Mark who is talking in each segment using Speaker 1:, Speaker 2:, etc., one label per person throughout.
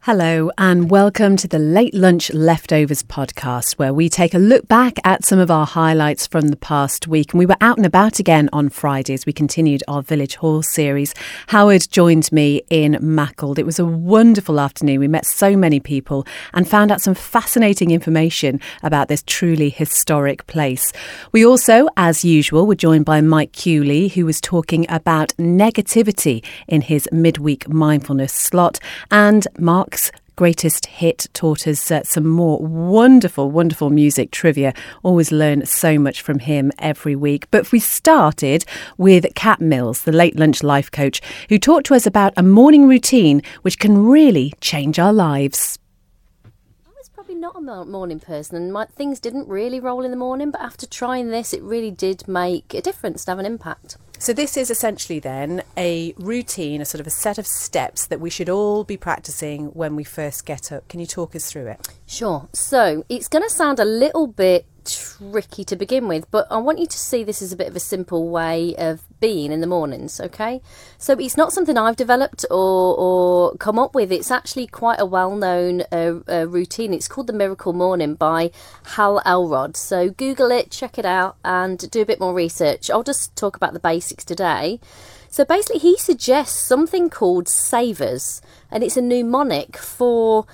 Speaker 1: Hello and welcome to the Late Lunch Leftovers podcast, where we take a look back at some of our highlights from the past week. And we were out and about again on Friday as we continued our Village Hall series. Howard joined me in Macclesfield. It was a wonderful afternoon. We met so many people and found out some fascinating information about this truly historic place. We also, as usual, were joined by Mike Cooley, who was talking about negativity in his midweek mindfulness slot, and Mark's greatest hit taught us some more wonderful music trivia. Always learn so much from him every week. But we started with Kat Mills, the Late Lunch life coach, who talked to us about a morning routine which can really change our lives.
Speaker 2: Probably not a morning person, and things didn't really roll in the morning, but after trying this it really did make a difference, to have an impact.
Speaker 1: So this is essentially then a routine, a sort of a set of steps that we should all be practicing when we first get up. Can you talk us through it?
Speaker 2: Sure. So it's going to sound a little bit tricky to begin with, but I want you to see this as a bit of a simple way of being in the mornings, okay? So it's not something I've developed or come up with. It's actually quite a well-known routine. It's called the Miracle Morning by Hal Elrod. So Google it, check it out, and do a bit more research. I'll just talk about the basics today. So basically he suggests something called savers, and it's a mnemonic for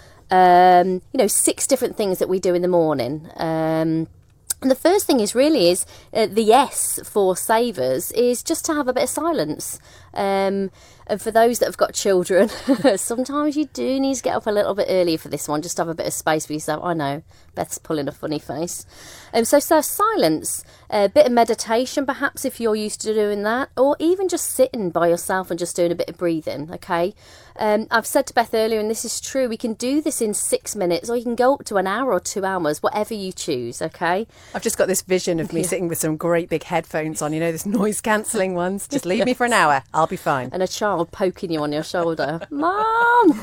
Speaker 2: 6 different things that we do in the morning. And the first thing is the S for savers is just to have a bit of silence. And for those that have got children, sometimes you do need to get up a little bit earlier for this one, just to have a bit of space for yourself. I know, Beth's pulling a funny face. So silence, a bit of meditation perhaps if you're used to doing that, or even just sitting by yourself and just doing a bit of breathing, okay? I've said to Beth earlier, and this is true, we can do this in 6 minutes, or you can go up to an hour or 2 hours, whatever you choose, okay?
Speaker 1: I've just got this vision of me sitting with some great big headphones on, this noise cancelling ones. Just leave me for an hour, I'll be fine.
Speaker 2: And a child poking you on your shoulder. Mom!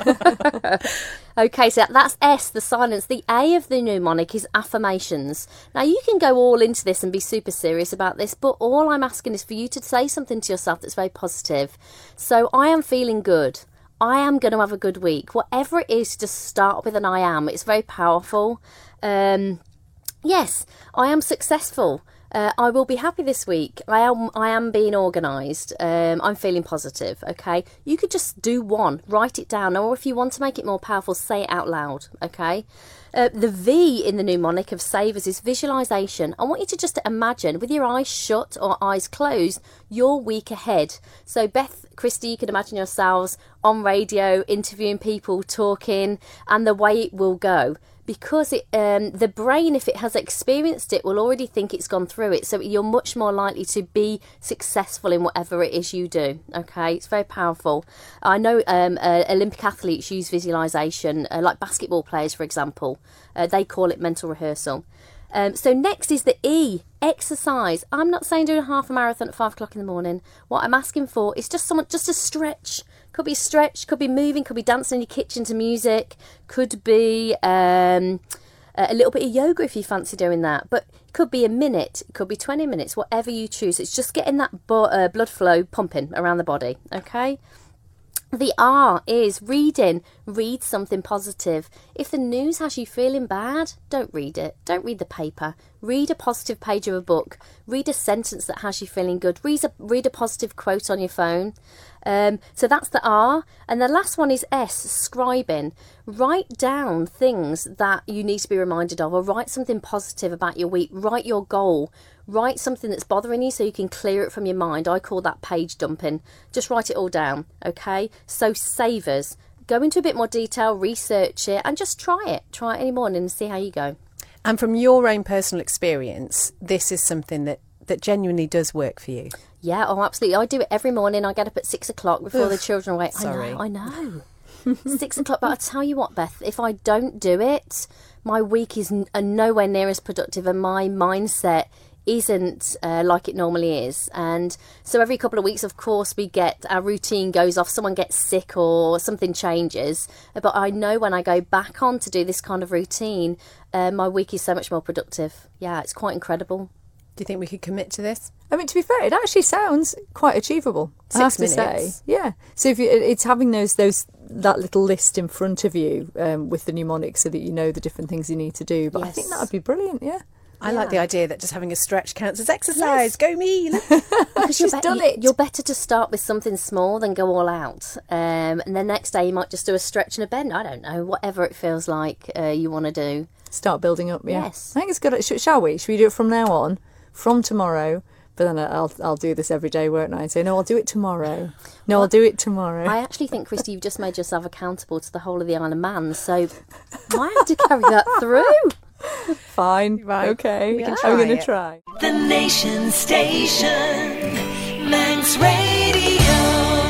Speaker 2: Okay, so that's S, the silence. The A of the mnemonic is affirmations. Now, you can go all into this and be super serious about this, but all I'm asking is for you to say something to yourself that's very positive. So, I am feeling good. I am going to have a good week. Whatever it is, just start with an I am. It's very powerful. Yes, I am successful. I will be happy this week. I am being organised. I'm feeling positive, okay? You could just do one, write it down, or if you want to make it more powerful, say it out loud, okay? The V in the mnemonic of savers is visualisation. I want you to just imagine, with your eyes shut or eyes closed, your week ahead. So Beth, Christy, you can imagine yourselves on radio, interviewing people, talking, and the way it will go. Because the brain, if it has experienced it, will already think it's gone through it. So you're much more likely to be successful in whatever it is you do. Okay, it's very powerful. I know Olympic athletes use visualization, like basketball players, for example. They call it mental rehearsal. So next is the E, exercise. I'm not saying doing a half a marathon at 5 o'clock in the morning. What I'm asking for is just a stretch. Could be stretch, could be moving, could be dancing in your kitchen to music, could be a little bit of yoga if you fancy doing that. But it could be a minute, it could be 20 minutes, whatever you choose. It's just getting that blood flow pumping around the body, okay? The R is reading. Read something positive. If the news has you feeling bad, don't read it. Don't read the paper. Read a positive page of a book. Read a sentence that has you feeling good. Read a positive quote on your phone. So that's the R. And the last one is S, scribing. Write down things that you need to be reminded of, or write something positive about your week. Write your goal. Write something that's bothering you so you can clear it from your mind. I call that page dumping. Just write it all down, okay? So savers. Go into a bit more detail, research it, and just try it. Try it any morning and see how you go.
Speaker 1: And from your own personal experience, this is something that genuinely does work for you.
Speaker 2: Yeah, oh, absolutely. I do it every morning. I get up at 6 o'clock before the children are awake.
Speaker 1: Sorry.
Speaker 2: I know. 6 o'clock. But I tell you what, Beth, if I don't do it, my week is nowhere near as productive, and my mindset isn't like it normally is. And so every couple of weeks, of course, our routine goes off, someone gets sick or something changes, but I know when I go back on to do this kind of routine, my week is so much more productive. Yeah, it's quite incredible.
Speaker 1: Do you think we could commit to this?
Speaker 3: I mean, to be fair, it actually sounds quite achievable.
Speaker 1: 6
Speaker 3: I have to
Speaker 1: minutes.
Speaker 3: say, yeah. So if it's having that little list in front of you with the mnemonic, so that you know the different things you need to do. But I think that would be brilliant. Yeah.
Speaker 1: I like the idea that just having a stretch counts as exercise. Go me!
Speaker 2: Because
Speaker 3: She's done it.
Speaker 2: You're better to start with something small than go all out. And the next day you might just do a stretch and a bend. I don't know, whatever it feels like you want to do.
Speaker 3: Start building up. Yeah.
Speaker 2: Yes.
Speaker 3: I think it's good. Shall we? Should we do it from now on? From tomorrow? But then I'll do this every day, won't I? And say, no, I'll do it tomorrow. No, I'll do it tomorrow.
Speaker 2: I actually think, Christy, you've just made yourself accountable to the whole of the Isle of Man, so I have to carry that through.
Speaker 3: Fine.
Speaker 1: Right.
Speaker 3: Okay.
Speaker 1: We can
Speaker 3: I'm
Speaker 1: try
Speaker 3: going to
Speaker 1: it.
Speaker 3: try.
Speaker 4: The Nation Station, Manx Radio.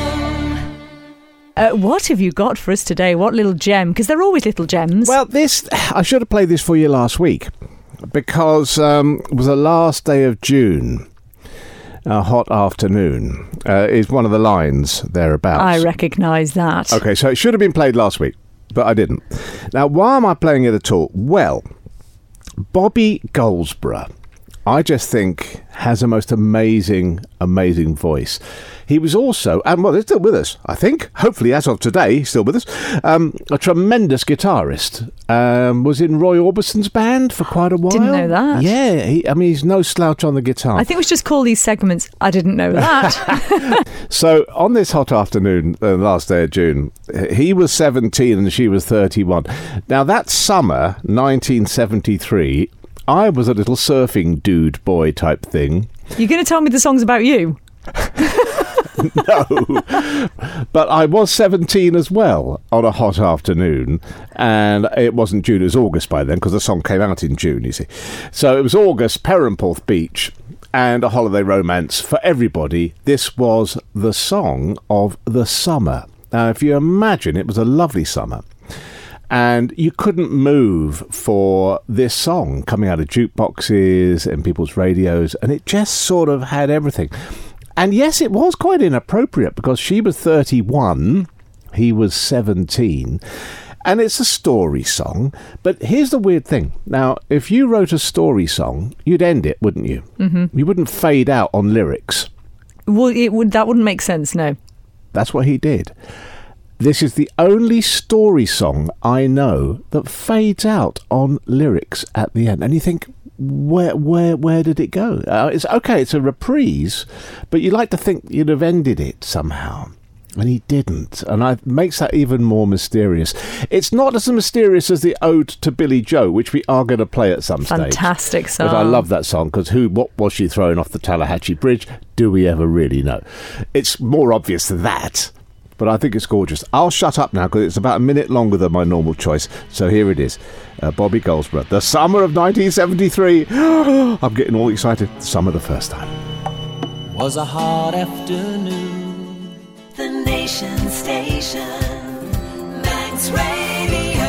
Speaker 3: What have you got for us today? What little gem? Because they're always little gems.
Speaker 5: Well, I should have played this for you last week because it was the last day of June. A hot afternoon is one of the lines thereabouts.
Speaker 3: I recognise that.
Speaker 5: Okay, so it should have been played last week, but I didn't. Now, why am I playing it at all? Well, Bobby Goldsborough, I just think, has a most amazing voice. He was also, and well, he's still with us, I think. Hopefully, as of today, he's still with us. A tremendous guitarist. Was in Roy Orbison's band for quite a while.
Speaker 3: Didn't know that.
Speaker 5: Yeah, he's no slouch on the guitar.
Speaker 3: I think we should just call these segments I Didn't Know That.
Speaker 5: So, on this hot afternoon, the last day of June, he was 17 and she was 31. Now, that summer, 1973, I was a little surfing dude boy type thing.
Speaker 3: You're going to tell me the song's about you?
Speaker 5: No, but I was 17 as well on a hot afternoon, and it wasn't June, it was August by then, because the song came out in June, you see. So it was August, Perranporth Beach, and a holiday romance for everybody. This was the song of the summer. Now, if you imagine, it was a lovely summer. And you couldn't move for this song coming out of jukeboxes and people's radios, and it just sort of had everything. And yes, it was quite inappropriate because she was 31, he was 17, and it's a story song. But here's the weird thing. Now, if you wrote a story song, you'd end it, wouldn't you? Mm-hmm. You wouldn't fade out on lyrics.
Speaker 3: Well, that wouldn't make sense, no.
Speaker 5: That's what he did. This is the only story song I know that fades out on lyrics at the end. And you think, where did it go? It's okay, it's a reprise, but you like to think you'd have ended it somehow. And he didn't. And it makes that even more mysterious. It's not as mysterious as the Ode to Billy Joe, which we are going to play at some stage.
Speaker 3: Fantastic song.
Speaker 5: But I love that song, because what was she throwing off the Tallahatchie Bridge? Do we ever really know? It's more obvious than that. But I think it's gorgeous. I'll shut up now because it's about a minute longer than my normal choice. So here it is. Bobby Goldsborough. The summer of 1973. I'm getting all excited. Summer the first time.
Speaker 4: Was a hot afternoon. The Nation Station, Manx Radio.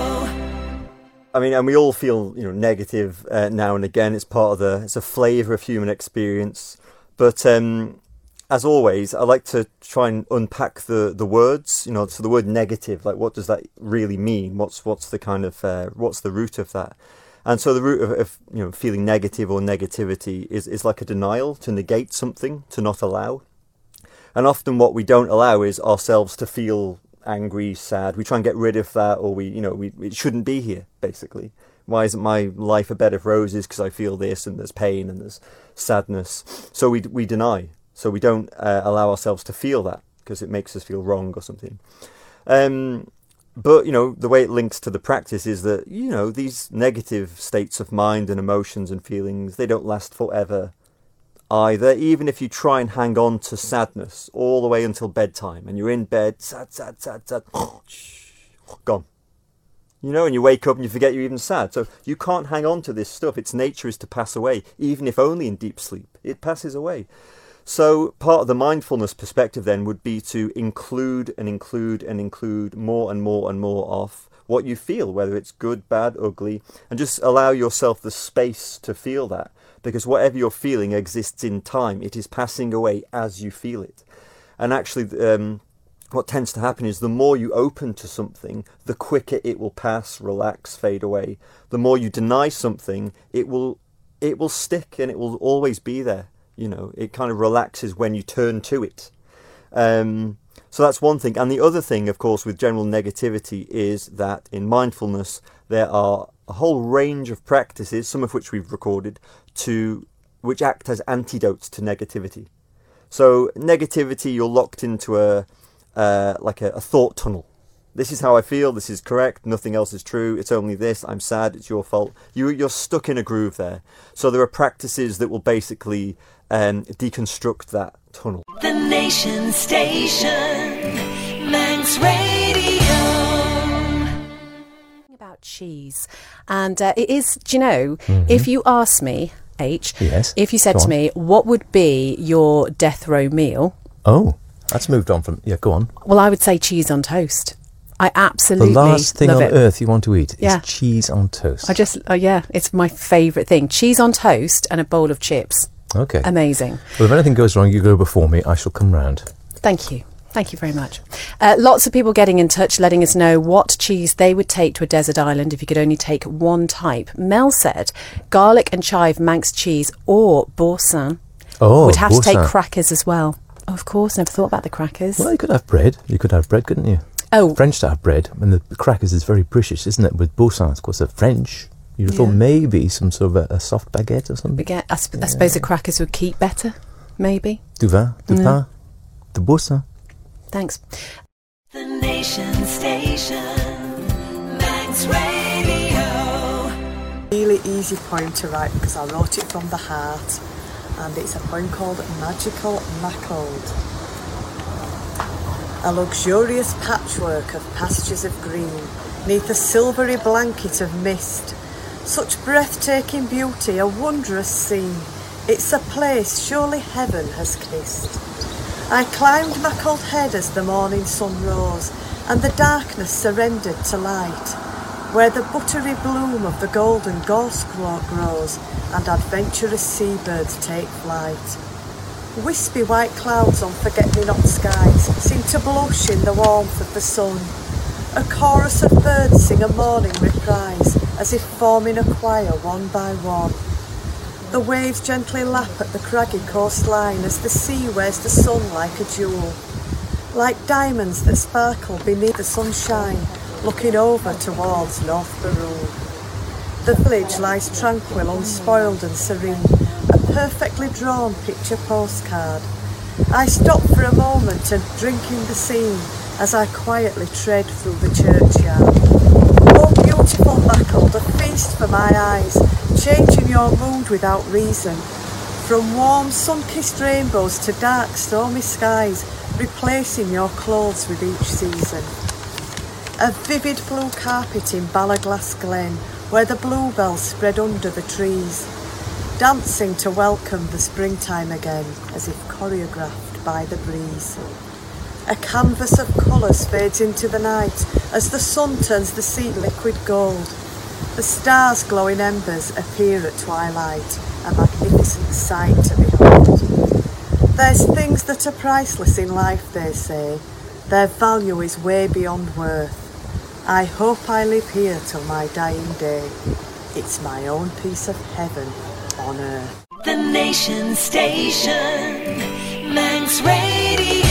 Speaker 6: I mean, and we all feel, negative now and again. It's it's a flavour of human experience. But as always, I like to try and unpack the words, so the word negative, like what does that really mean? What's the kind of, what's the root of that? And so the root of feeling negative or negativity is like a denial, to negate something, to not allow. And often what we don't allow is ourselves to feel angry, sad. We try and get rid of that, or it shouldn't be here, basically. Why isn't my life a bed of roses? Because I feel this, and there's pain, and there's sadness. So we deny. So we don't allow ourselves to feel that because it makes us feel wrong or something. But, the way it links to the practice is that, these negative states of mind and emotions and feelings, they don't last forever either. Even if you try and hang on to sadness all the way until bedtime and you're in bed, sad, gone. And you wake up and you forget you're even sad. So you can't hang on to this stuff. Its nature is to pass away, even if only in deep sleep. It passes away. So part of the mindfulness perspective then would be to include more and more of what you feel, whether it's good, bad, ugly, and just allow yourself the space to feel that. Because whatever you're feeling exists in time. It is passing away as you feel it. And actually, what tends to happen is the more you open to something, the quicker it will pass, relax, fade away. The more you deny something, it will it will stick and it will always be there. You know, it kind of relaxes when you turn to it. So that's one thing. And the other thing, of course, with general negativity is that in mindfulness, there are a whole range of practices, some of which we've recorded, which act as antidotes to negativity. So negativity, you're locked into a thought tunnel. This is how I feel, this is correct, nothing else is true, it's only this, I'm sad, it's your fault. You're stuck in a groove there. So there are practices that will basically deconstruct that tunnel.
Speaker 4: The Nation Station, Manx Radio.
Speaker 1: About cheese. And it is, do you know, if you ask me, H,
Speaker 7: Yes,
Speaker 1: if you said
Speaker 7: go
Speaker 1: to
Speaker 7: on.
Speaker 1: me, what would be your death row meal?
Speaker 7: Oh, that's moved on from... Yeah, go on.
Speaker 1: Well, I would say cheese on toast. I
Speaker 7: The
Speaker 1: absolutely
Speaker 7: last thing
Speaker 1: love
Speaker 7: on
Speaker 1: it.
Speaker 7: earth you want to eat
Speaker 1: Yeah.
Speaker 7: is cheese on toast.
Speaker 1: It's my favourite thing. Cheese on toast and a bowl of chips.
Speaker 7: Okay.
Speaker 1: Amazing.
Speaker 7: Well, if anything goes wrong, you go before me. I shall come round.
Speaker 1: Thank you. Thank you very much. Lots of people getting in touch, letting us know what cheese they would take to a desert island if you could only take one type. Mel said garlic and chive Manx cheese or boursin.
Speaker 7: Oh,
Speaker 1: would have to take
Speaker 7: boursin.
Speaker 1: crackers as well. Oh, of course, never thought about the crackers.
Speaker 7: Well, you could have bread. You could have bread, couldn't you?
Speaker 1: Oh,
Speaker 7: French to have bread, and the crackers is very British, isn't it? With boursin, of course, they're French. You'd have thought
Speaker 1: Yeah.
Speaker 7: maybe some sort of a soft baguette or something.
Speaker 1: I suppose the crackers would keep better, maybe.
Speaker 7: Du vin, du pain, de boursin.
Speaker 1: Thanks.
Speaker 4: The Nation Station, Manx Radio.
Speaker 8: Really easy poem to write because I wrote it from the heart, and it's a poem called Magical Mackled. A luxurious patchwork of pastures of green, neath a silvery blanket of mist. Such breathtaking beauty, a wondrous scene. It's a place surely heaven has kissed. I climbed Mackled Head as the morning sun rose, and the darkness surrendered to light, where the buttery bloom of the golden gorse grows, and adventurous seabirds take flight. Wispy white clouds on forget-me-not skies seem to blush in the warmth of the sun. A chorus of birds sing a morning reprise, as if forming a choir one by one. The waves gently lap at the craggy coastline as the sea wears the sun like a jewel, like diamonds that sparkle beneath the sunshine, looking over towards North Barroom. The village lies tranquil, unspoiled and serene, a perfectly drawn picture postcard. I stop for a moment and drink in the scene as I quietly tread through the churchyard. Oh, beautiful Mackled, a feast for my eyes, changing your mood without reason. From warm sun-kissed rainbows to dark stormy skies, replacing your clothes with each season. A vivid blue carpet in Ballaglass Glen, where the bluebells spread under the trees, dancing to welcome the springtime again, as if choreographed by the breeze. A canvas of colours fades into the night as the sun turns the sea liquid gold. The stars' glowing embers appear at twilight, a magnificent sight to behold. There's things that are priceless in life, they say. Their value is way beyond worth. I hope I live here till my dying day. It's my own piece of heaven on earth.
Speaker 4: The Nation Station, Manx Radio.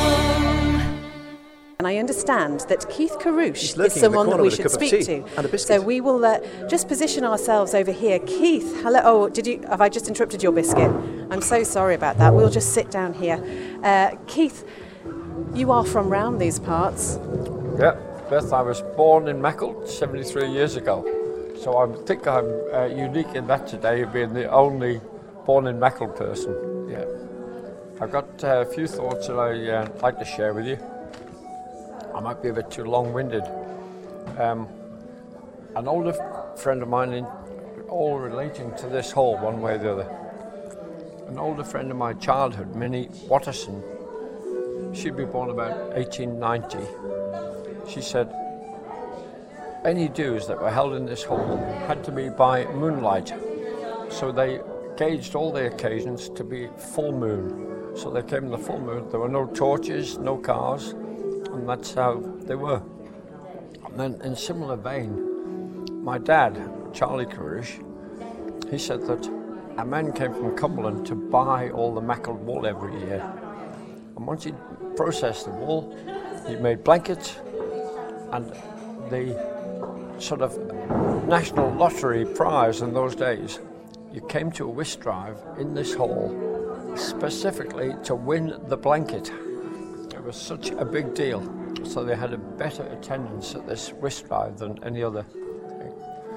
Speaker 1: And I understand that Keith Karouche
Speaker 9: He's
Speaker 1: is
Speaker 9: lurking in the
Speaker 1: someone that
Speaker 9: corner
Speaker 1: we
Speaker 9: with a
Speaker 1: should
Speaker 9: cup of
Speaker 1: speak
Speaker 9: tea
Speaker 1: to.
Speaker 9: and a biscuit.
Speaker 1: So we will just position ourselves over here. Keith, hello. Oh, have I just interrupted your biscuit? I'm so sorry about that. We'll just sit down here. Keith, you are from round these parts.
Speaker 10: Yeah, Beth, I was born in Mackled 73 years ago. So I think I'm unique in that today, being the only born in Mackled person. Yeah. I've got a few thoughts that I'd like to share with you. I might be a bit too long-winded. An older friend of mine, all relating to this hall one way or the other. An older friend of my childhood, Minnie Watterson, she'd be born about 1890. She said, any dues that were held in this hall had to be by moonlight. So they gauged all the occasions to be full moon. So they came in the full moon. There were no torches, no cars, and that's how they were. And then in similar vein, my dad, Charlie Karouche, he said that a man came from Cumberland to buy all the Mackle wool every year. And once he'd processed the wool, he made blankets, and the sort of national lottery prize in those days, you came to a whist drive in this hall specifically to win the blanket. It was such a big deal, so they had a better attendance at this whist drive than any other thing.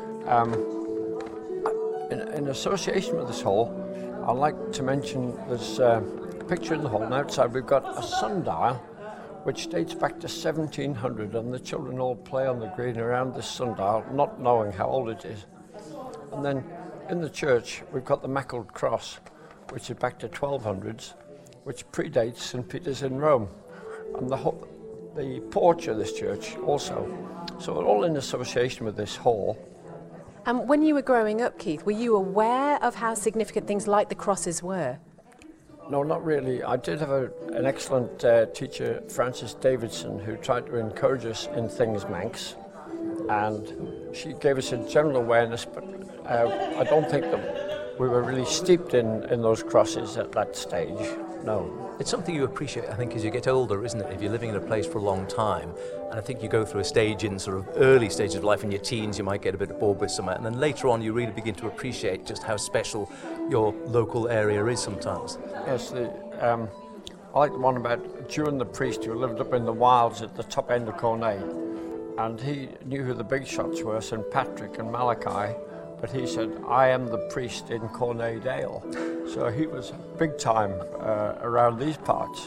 Speaker 10: In association with this hall, I'd like to mention there's a picture in the hall, and outside we've got a sundial which dates back to 1700, and the children all play on the green around this sundial, not knowing how old it is. And then in the church we've got the Mackled Cross, which is back to 1200s, which predates St. Peter's in Rome, and the porch of this church also. So we're all in association with this hall.
Speaker 1: And when you were growing up, Keith, were you aware of how significant things like the crosses were?
Speaker 10: No, not really. I did have an excellent teacher, Frances Davidson, who tried to encourage us in things Manx, and she gave us a general awareness, but I don't think that we were really steeped in those crosses at that stage, no.
Speaker 7: It's something you appreciate, I think, as you get older, isn't it? If you're living in a place for a long time, and I think you go through a stage in sort of early stages of life in your teens, you might get a bit bored with somewhere, and then later on you really begin to appreciate just how special your local area is sometimes.
Speaker 10: Yes, I like the one about Duran the priest who lived up in the wilds at the top end of Cornay, and he knew who the big shots were, St. Patrick and Malachi, but he said, I am the priest in Cornay Dale. So he was big time around these parts.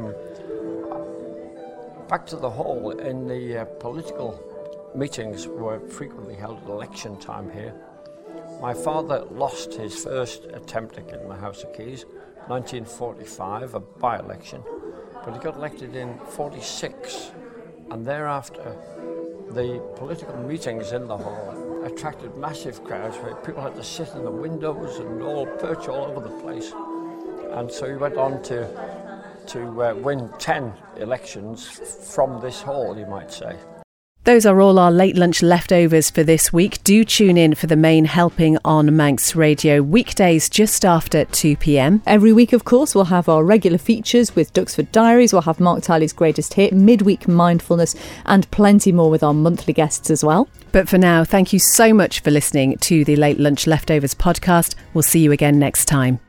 Speaker 10: Back to the hall, in the political meetings were frequently held at election time here. My father lost his first attempt to get in the House of Keys, 1945, a by-election, but he got elected in 46, and thereafter the political meetings in the hall attracted massive crowds where people had to sit in the windows and all perch all over the place. And so he went on to win 10 elections from this hall, you might say.
Speaker 1: Those are all our late lunch leftovers for this week. Do tune in for the main helping on Manx Radio, weekdays just after 2 p.m.
Speaker 3: Every week, of course, we'll have our regular features with Duxford Diaries. We'll have Mark Tiley's Greatest Hit, Midweek Mindfulness, and plenty more with our monthly guests as well.
Speaker 1: But for now, thank you so much for listening to the Late Lunch Leftovers podcast. We'll see you again next time.